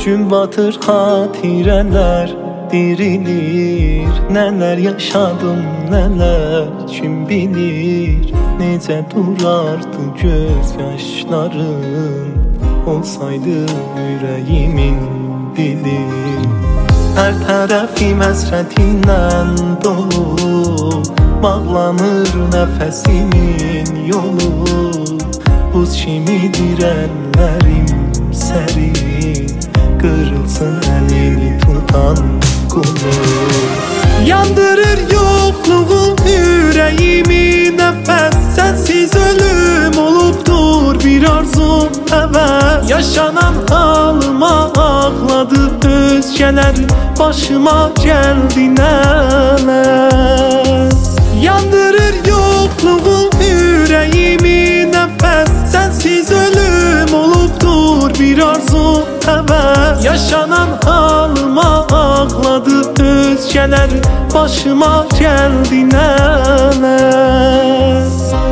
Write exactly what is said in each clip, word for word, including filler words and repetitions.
Gün batır xatirələr dirilir. Nələr yaşadım, nələr kim bilir. Necə durardı göz yaşlarım olsaydı ürəyimin dili. Hər tərəfim həsrətindən dolu, bağlanır nəfəsimin yolu. Buz kimidir əllərim sərin, qırılsın əlini tutan qolu. Yandırır yoxluğun ürəyimi nəfəs, sənsiz ölüm olubdur bir arzu həvəs. Yaşanan halıma ağladı özgələr, başıma gəldi nələr. Yandırır yoxluğun ürəyimi nəfəs, sənsiz ölüm olubdur bir arzu həvəs. Yaşanan halıma ağladı özgələr, başıma gəldi nələr.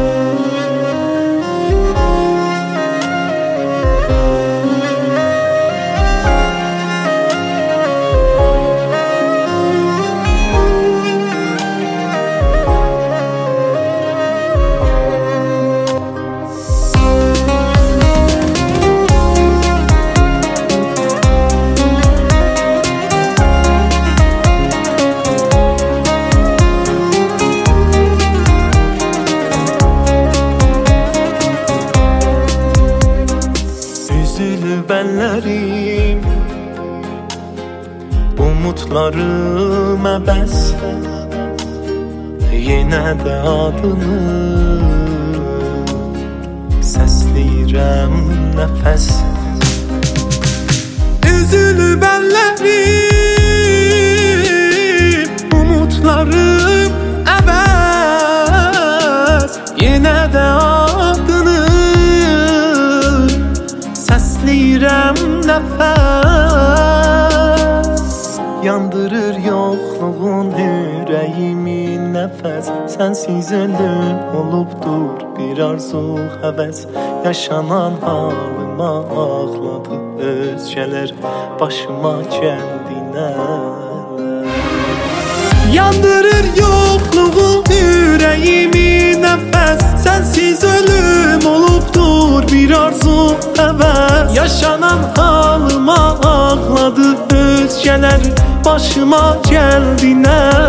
Bəllərim, umutlarım əbəs, yenə də adını səsləyirəm nəfəs. Üzülüb əllərim, umutlarım əbəs, yenə də adını səsləyirəm nəfəs. Yandırır yoxluğun ürəyimi nəfəs, sənsiz ölüm olubdur bir arzu həvəs. Yaşanan halıma ağladı özgələr, başıma gəldi nələr. Yandırır yoxluğun ürəyimi nəfəs, sənsiz ölüm olubdur bir arzu həvəs. Yaşanan halıma ağladı özgələr, başıma gəldi nələr.